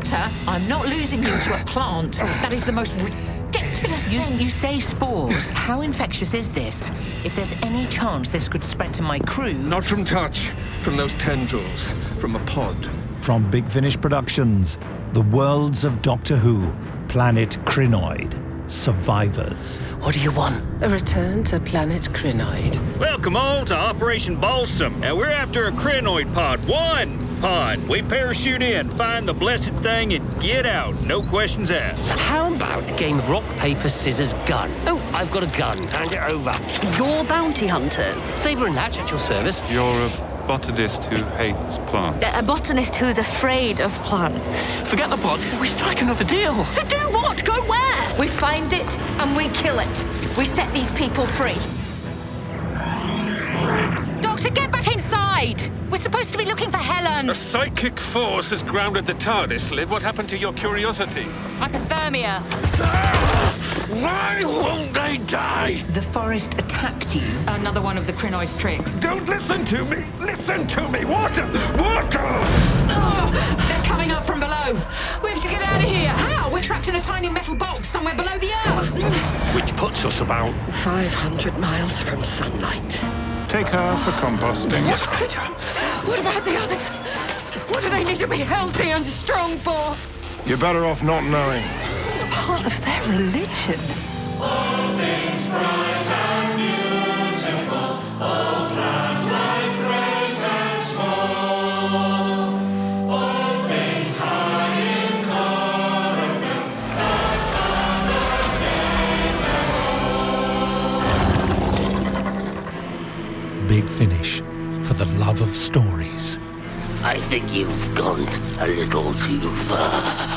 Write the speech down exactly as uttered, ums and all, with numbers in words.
Doctor, I'm not losing you to a plant. That is the most ridiculous You, thing. you say spores. How infectious is this? If there's any chance this could spread to my crew... Not from touch. From those tendrils. From a pod. From Big Finish Productions, The Worlds of Doctor Who, Planet Crinoid, Survivors. What do you want? A return to Planet Crinoid. Welcome all to Operation Balsam. Now we're after a crinoid pod. One pod. We parachute in, find the blessed thing, and get out. No questions asked. How about a game of rock, paper, scissors, gun? Oh, I've got a gun. Hand it over. You're bounty hunters. Sabre and Hatch at your service. You're a botanist who hates plants. A botanist who's afraid of plants. Forget the pod. We strike another deal. To do what? Go where? We find it and we kill it. We set these people free. Doctor, get back inside! We're supposed to be looking for Helen. A psychic force has grounded the TARDIS, Liv. What happened to your curiosity? Hypothermia. Why won't they die? The forest attacked you. Another one of the Crinoid's tricks. Don't listen to me! Listen to me! Water! Water! Oh, they're coming up from below. We have to get out of here. How? We're trapped in a tiny metal box somewhere below the Earth. Which puts us about... five hundred miles from sunlight. Take her for composting. What about the others? What do they need to be healthy and strong for? You're better off not knowing. It's part of their religion. Big Finish, for the love of stories. I think you've gone a little too far.